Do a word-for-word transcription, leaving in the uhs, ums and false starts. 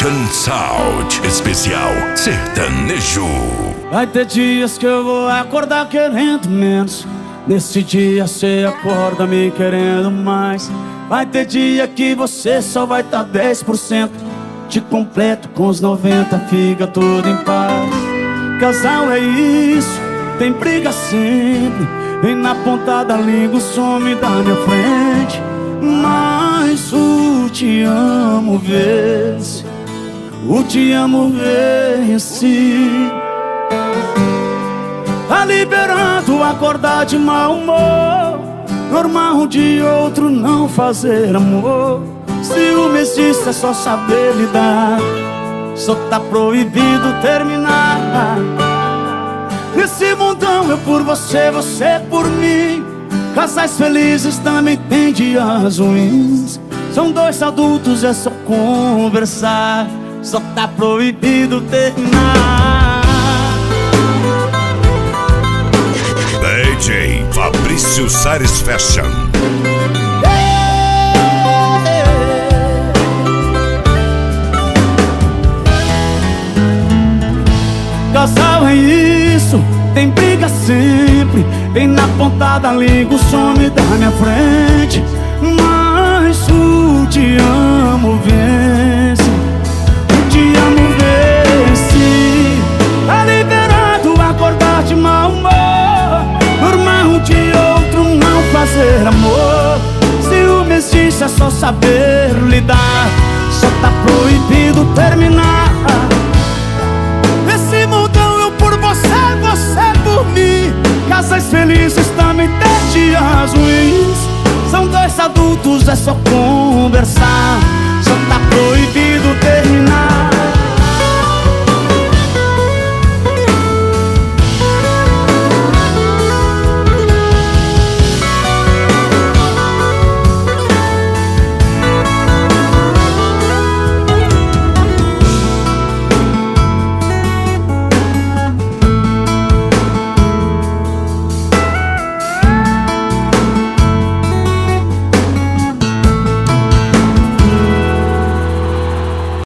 Ocean Sound especial sertanejo. Vai ter dias que eu vou acordar querendo menos. Nesse dia cê acorda me querendo mais. Vai ter dia que você só vai tá dez por cento. Te completo com os noventa, fica tudo em paz. Casal é isso, tem briga sempre. Vem na ponta da língua, some da minha frente. Mas o te amo vence, o te amo vence. Tá liberando acordar de mau humor, normal um de outro não fazer amor. Ciúme existe, é só saber lidar. Só tá proibido terminar. Nesse mundão eu por você, você por mim. Casais felizes também tem dias ruins. São dois adultos, é só conversar. Só tá proibido terminar. D J Fabrício Sares Fashion. Casal é isso, tem briga sempre. Vem na ponta da língua, some da minha frente. Mas o te amo vence, o te amo vence. Tá liberado acordar de mau humor, normal um de outro não fazer amor. Ciúme existe, é só saber lidar. Só tá proibido terminar. Nesse mundão eu por você, você por mim. Casais felizes também tem dias ruins. São dois adultos, é só conversar. Só tá proibido